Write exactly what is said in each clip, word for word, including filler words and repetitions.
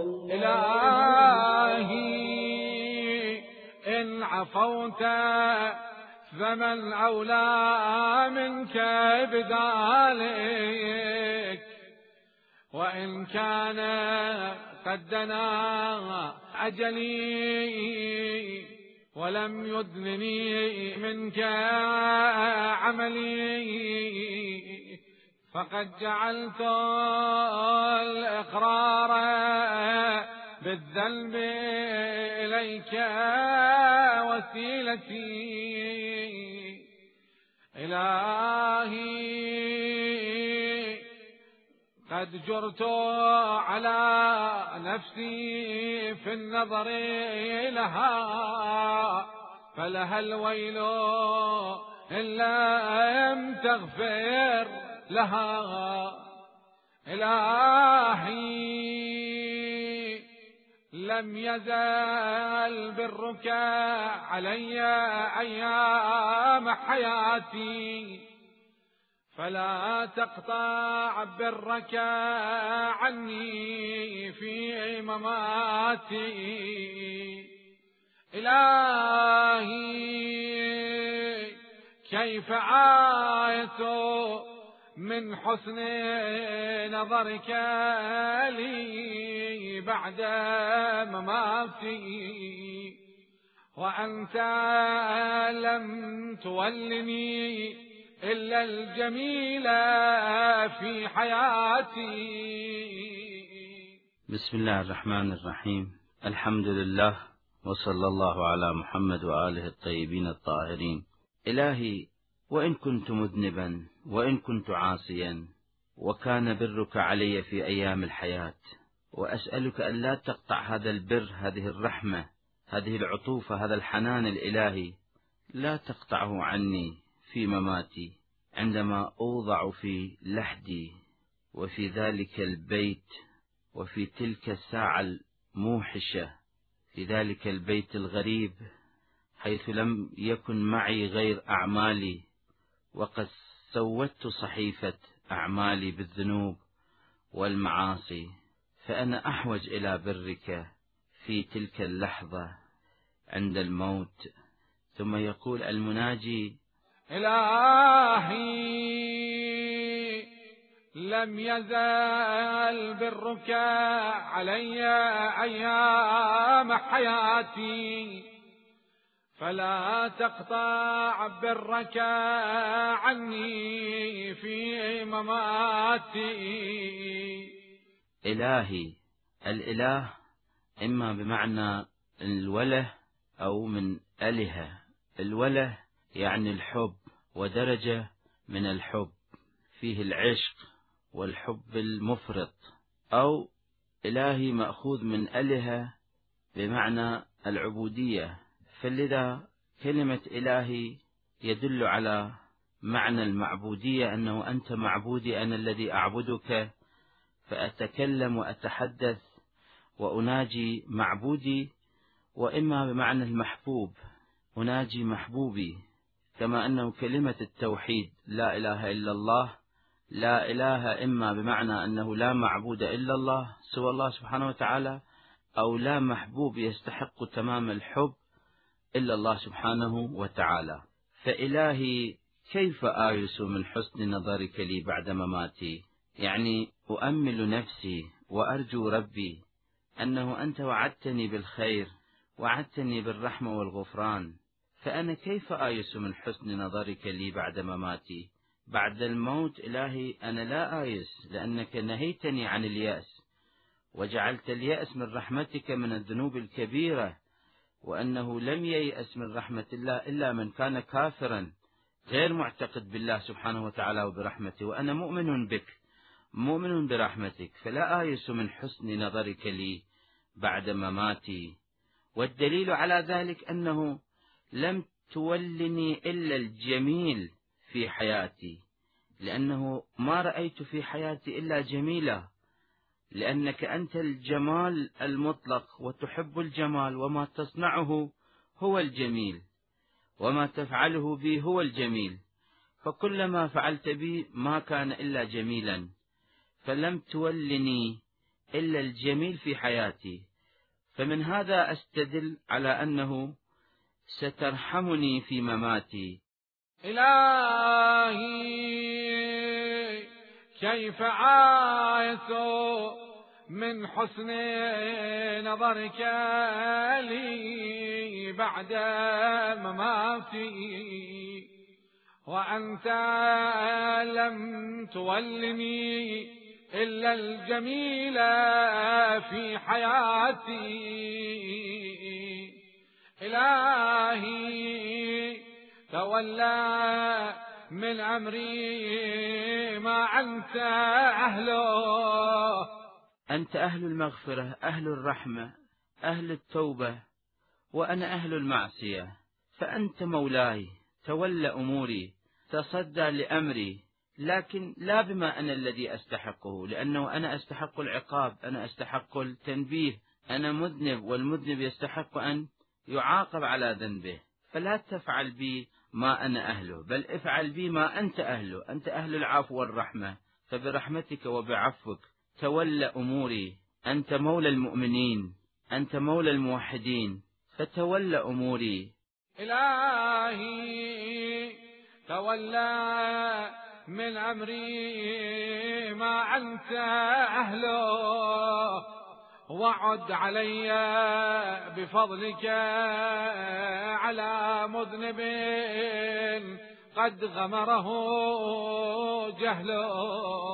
إلهي إن عفوت فمن أولى منك بذلك، وإن كان قد دنا أجلي ولم يدنني منك عملي، فقد جعلت الإقرار بالذنب إليك وسيلتي. إلهي قد جرت على نفسي في النظر لها، فلها الويل إن لم تغفر لها. إلهي لم يزل برك علي أيام حياتي، فلا تقطع برك عني في مماتي. إلهي كيف آية من حسن نظرك لي بعد مماتي، وأنت لم تولني إلا الجميل في حياتي. بسم الله الرحمن الرحيم. الحمد لله، وصلى الله على محمد وآله الطيبين الطاهرين. إلهي وإن كنت مذنبا وإن كنت عاصيا وكان برك علي في أيام الحياة، وأسألك أن لا تقطع هذا البر، هذه الرحمة، هذه العطوفة، هذا الحنان الإلهي، لا تقطعه عني في مماتي، عندما أوضع في لحدي وفي ذلك البيت وفي تلك الساعة الموحشة، في ذلك البيت الغريب حيث لم يكن معي غير أعمالي، وقد سودت صحيفة أعمالي بالذنوب والمعاصي، فأنا أحوج إلى برك في تلك اللحظة عند الموت. ثم يقول المناجي: إلهي لم يزل برك علي أيام حياتي، فلا تقطع برك عني في مماتي. إلهي، الإله إما بمعنى الوله أو من أله. الوله يعني الحب، ودرجة من الحب فيه العشق والحب المفرط، أو إلهي مأخوذ من أله بمعنى العبودية. فلذا كلمة إلهي يدل على معنى المعبودية، أنه أنت معبودي، أنا الذي أعبدك، فأتكلم وأتحدث وأناجي معبودي. وإما بمعنى المحبوب، أناجي محبوبي، كما أنه كلمة التوحيد لا إله إلا الله، لا إله إما بمعنى أنه لا معبود إلا الله سوى الله سبحانه وتعالى، أو لا محبوب يستحق تمام الحب إلا الله سبحانه وتعالى. فإلهي كيف آيس من حسن نظرك لي بعد مماتي، يعني أؤمل نفسي وأرجو ربي أنه أنت وعدتني بالخير، وعدتني بالرحمة والغفران، فأنا كيف آيس من حسن نظرك لي بعد مماتي؟ بعد الموت إلهي أنا لا آيس، لأنك نهيتني عن اليأس، وجعلت اليأس من رحمتك من الذنوب الكبيرة، وأنه لم ييأس من رحمة الله إلا من كان كافرا غير معتقد بالله سبحانه وتعالى وبرحمته، وأنا مؤمن بك، مؤمن برحمتك، فلا آيس من حسن نظرك لي بعد مماتي. والدليل على ذلك أنه لم تولني إلا الجميل في حياتي، لأنه ما رأيت في حياتي إلا جميلة، لأنك أنت الجمال المطلق وتحب الجمال، وما تصنعه هو الجميل، وما تفعله بي هو الجميل، فكلما فعلت بي ما كان إلا جميلا، فلم تولني إلا الجميل في حياتي، فمن هذا أستدل على أنه سترحمني في مماتي. إلهي كيف عايت من حسن نظرك لي بعد مماتي، وأنت لم تولني إلا الجميل في حياتي. إلهي تولى من أمري ما أنت أهله. أنت أهل المغفرة، أهل الرحمة، أهل التوبة، وأنا أهل المعصية، فأنت مولاي، تولى أموري، تصدى لأمري، لكن لا بما أنا الذي أستحقه، لأنه أنا أستحق العقاب، أنا أستحق التنبيه، أنا مذنب، والمذنب يستحق أن يعاقب على ذنبه، فلا تفعل بي ما أنا أهله، بل افعل بي ما أنت أهله. أنت أهل العفو والرحمة، فبرحمتك وبعفوك تولى أموري. أنت مولى المؤمنين، أنت مولى الموحدين، فتولى أموري. إلهي تولى من أمري ما أنت أهله، وعد علي بفضلك على مذنب قد غمره جهله.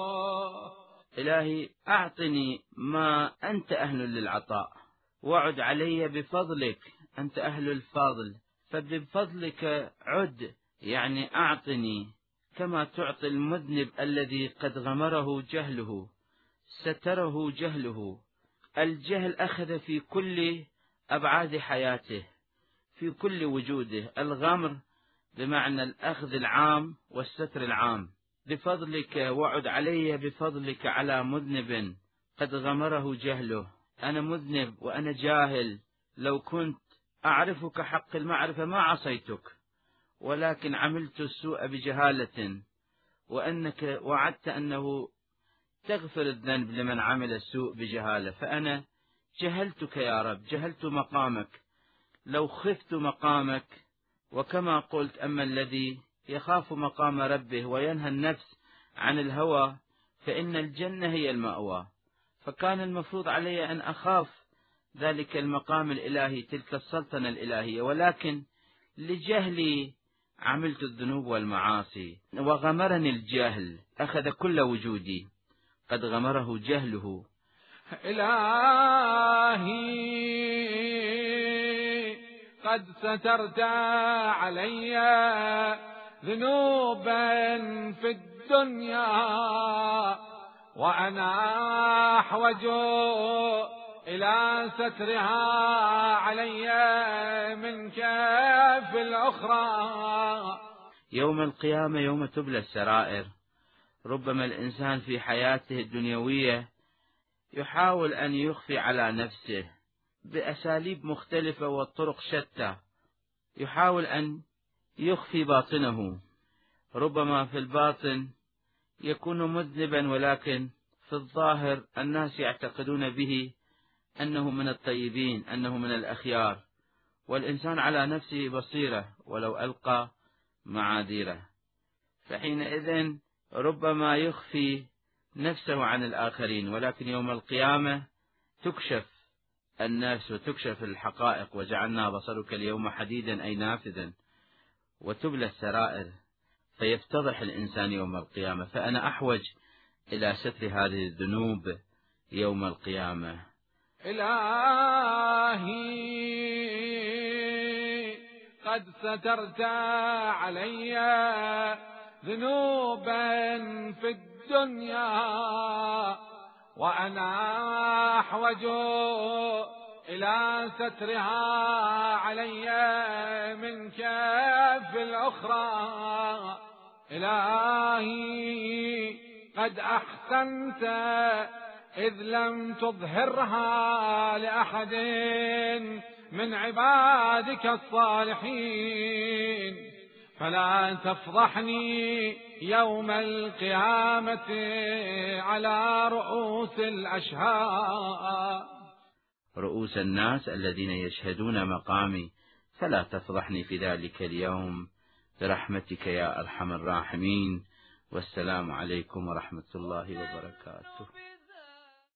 إلهي أعطني ما أنت أهل للعطاء، وعد علي بفضلك، أنت أهل الفضل، فبفضلك عد، يعني أعطني كما تعطي المذنب الذي قد غمره جهله، ستره جهله. الجهل أخذ في كل أبعاد حياته، في كل وجوده، الغمر بمعنى الأخذ العام والستر العام. بفضلك وعد علي بفضلك على مذنب قد غمره جهله. أنا مذنب وأنا جاهل، لو كنت أعرفك حق المعرفة ما عصيتك، ولكن عملت السوء بجهالة، وأنك وعدت أنه تغفر الذنب لمن عمل السوء بجهالة، فأنا جهلتك يا رب، جهلت مقامك. لو خفت مقامك، وكما قلت أما الذي يخاف مقام ربه وينهى النفس عن الهوى فإن الجنة هي المأوى، فكان المفروض علي أن أخاف ذلك المقام الإلهي، تلك السلطنة الإلهية، ولكن لجهلي عملت الذنوب والمعاصي، وغمرني الجهل، أخذ كل وجودي، قد غمره جهله. إلهي قد سترت علي ذنوبا في الدنيا، وأنا أحوج إلى سترها علي منك في الأخرى. يوم القيامة يوم تبلى السرائر، ربما الإنسان في حياته الدنيوية يحاول أن يخفي على نفسه بأساليب مختلفة وطرق شتى، يحاول أن يخفي باطنه، ربما في الباطن يكون مذنبا، ولكن في الظاهر الناس يعتقدون به أنه من الطيبين، أنه من الأخيار، والإنسان على نفسه بصيرة ولو ألقى معاذيره، فحينئذ ربما يخفي نفسه عن الآخرين، ولكن يوم القيامة تكشف النفس وتكشف الحقائق. وجعلنا بصرك اليوم حديدا أي نافذا، وتبلى السرائر، فيفتضح الإنسان يوم القيامة. فأنا أحوج إلى ستر هذه الذنوب يوم القيامة. إلهي قد سترت علي ذنوبا في الدنيا، وأنا أحوج إلى سترها علي منك في الأخرى. إلهي قد أحسنت إذ لم تظهرها لأحد من عبادك الصالحين، فلا تفضحني يوم القيامة على رؤوس الأشهاد. رؤوس الناس الذين يشهدون مقامي، فلا تفضحني في ذلك اليوم برحمتك يا أرحم الراحمين. والسلام عليكم ورحمة الله وبركاته.